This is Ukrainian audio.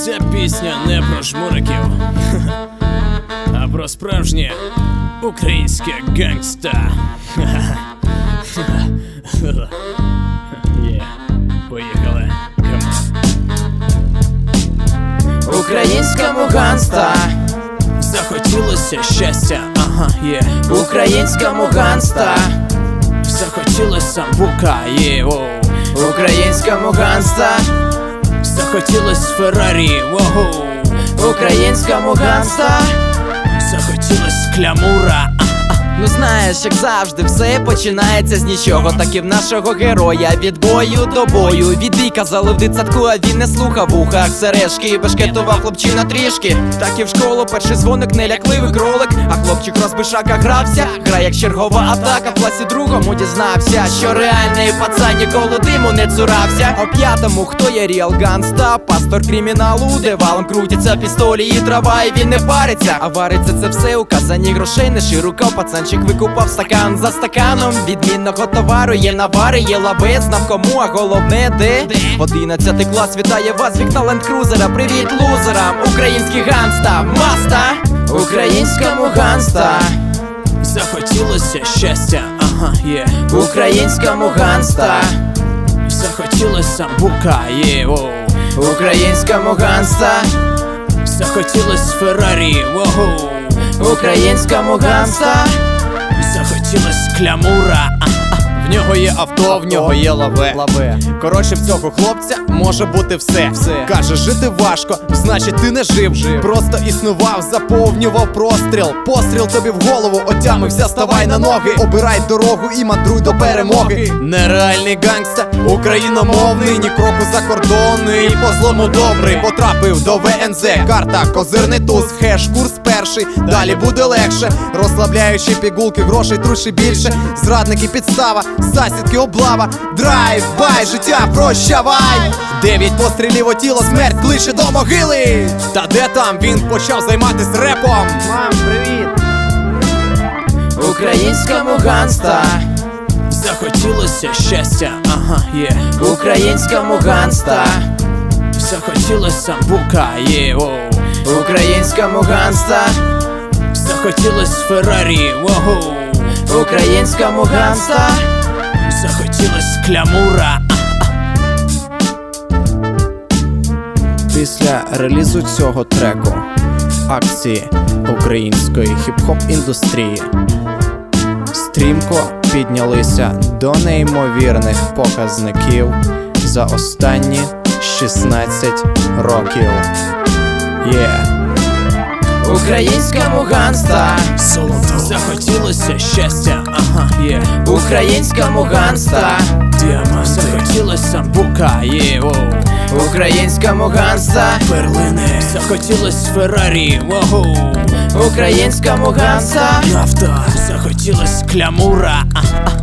Ця пісня не про жмуриків, а про справжнє українське гангста. Поїхали. Українському ганста Захотілося щастя, Українському ганста Захотілося бука, Українському ганста Захотілось Феррарі, Українському ганста Захотілось клямура. Ну знаєш, як завжди, все починається з нічого. Так і в нашого героя від бою до бою. Від бійка залив в дитсадку, а він не слухав в ухах сережки. Бешкетував хлопчина трішки. Так і в школу перший дзвоник, нелякливий кролик. А хлопчик розбишака грався, грає як чергова атака. В класі другому дізнався, що реальний пацан ніколи диму не цурався. А в п'ятому, хто є ріал ганста? Пастор криміналу, де валом крутяться пістолі і трава, і він не париться. А вариться це все у казані грошей, не широко пацан викупав стакан за стаканом відмінного товару. Є навари, є лавець, знав кому, а головне де. 11 клас вітає вас з вікна ленд-крузера. Привіт лузерам, український ганста, маста. Українському ганста Захотілося щастя, Українському ганста Захотілося бука, Українському ганста Захотілось Феррарі, Українському ганста Захотілось клямура. В нього є авто, в нього є лаве. Коротше, в цього хлопця може бути все. Каже, жити важко, значить ти не жив. Просто існував, заповнював простріл. Постріл тобі в голову, отямився, ставай на ноги. Обирай дорогу і мандруй до перемоги. Нереальний гангста, україномовний, ні кроку закордонний. По злому добрий, потрапив до ВНЗ. Карта, козирний туз, хеш, курс перший. Далі буде легше, розслабляючи пігулки, грошей труші більше. Зрадники підстава, засідки облава, драйв-бай, життя прощавай. 9 пострілів у тіло, смерть кличе до могили. Та де там він почав займатись репом? Мам, привіт. Українському ганста Захотілося щастя, Українському ганста Захотілося бука, Українському ганста Захотілось Феррарі, Українському ганста Захотілось клямура. Після релізу цього треку акції української хіп-хоп індустрії стрімко піднялися до неймовірних показників за останні 16 років. Українському ганста Захотілося щастя, Українському ганста Захотілося бука, Українському ганста перлини. Захотілось Феррарі, Українському ганста нафта. Захотілось клямура.